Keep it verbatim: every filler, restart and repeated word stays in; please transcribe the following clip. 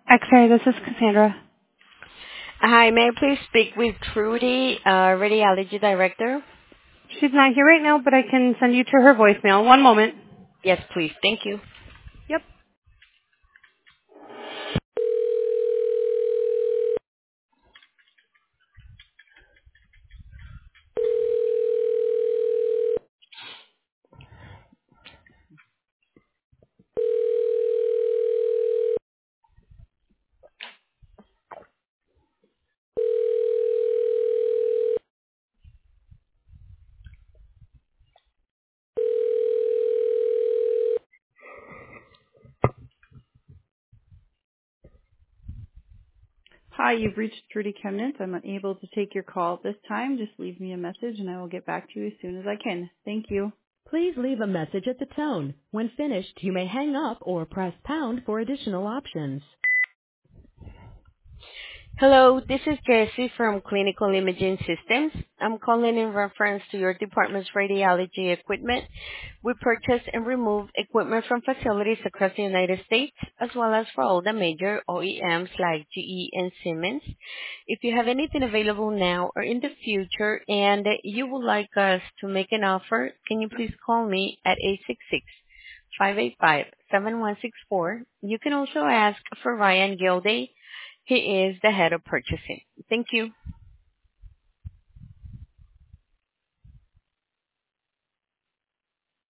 X-ray, this is Cassandra. Hi, may I please speak with Trudy, uh, Radiology Director? She's not here right now, but I can send you to her voicemail. One moment. Yes, please. Thank you. Yep. Hi, you've reached Trudy Chemnitz. I'm unable to take your call at this time. Just leave me a message and I will get back to you as soon as I can. Thank you. Please leave a message at the tone. When finished, you may hang up or press pound for additional options. Hello, this is Jessie from Clinical Imaging Systems. I'm calling in reference to your department's radiology equipment. We purchase and remove equipment from facilities across the United States, as well as for all the major O E Ms like G E and Siemens. If you have anything available now or in the future and you would like us to make an offer, can you please call me at eight six six, five eight five, seven one six four. You can also ask for Ryan Gilday. He is the head of purchasing. Thank you.